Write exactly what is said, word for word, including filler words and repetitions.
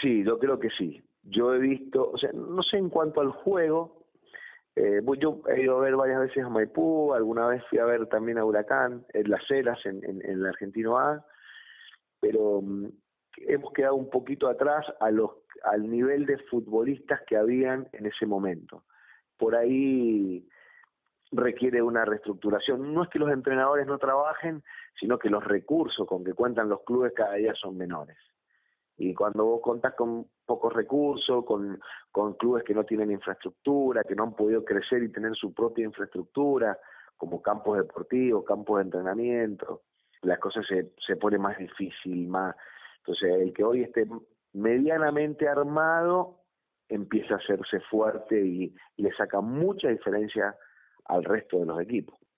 Sí, yo creo que sí. Yo he visto, o sea, no sé en cuanto al juego, eh, voy- yo he ido a ver varias veces a Maipú, alguna vez fui a ver también a Huracán, en Las Heras, en, en, en el Argentino A, pero mm, hemos quedado un poquito atrás a los, al nivel de futbolistas que habían en ese momento. Por ahí requiere una reestructuración. No es que los entrenadores no trabajen, sino que los recursos con que cuentan los clubes cada día son menores. Y cuando vos contás con pocos recursos, con, con clubes que no tienen infraestructura, que no han podido crecer y tener su propia infraestructura, como campos deportivos, campos de entrenamiento, las cosas se, se pone más difícil, más. Entonces, el que hoy esté medianamente armado empieza a hacerse fuerte y, y le saca mucha diferencia al resto de los equipos.